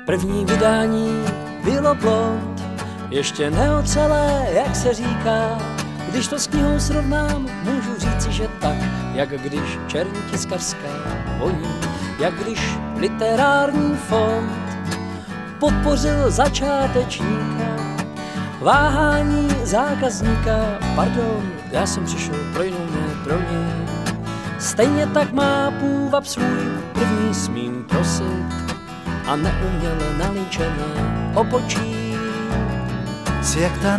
První vydání bylo blond, ještě neocelé, jak se říká. Když to s knihou srovnám, můžu říci, že tak, jak když černí tiskařská voní, jak když literární fond podpořil začátečníka, váhání zákazníka, pardon, já jsem přišel pro jinou, ne pro ní. Stejně tak má půvab svůj první smím prosit a neuměle nalíčené obočí. Jsi jak ta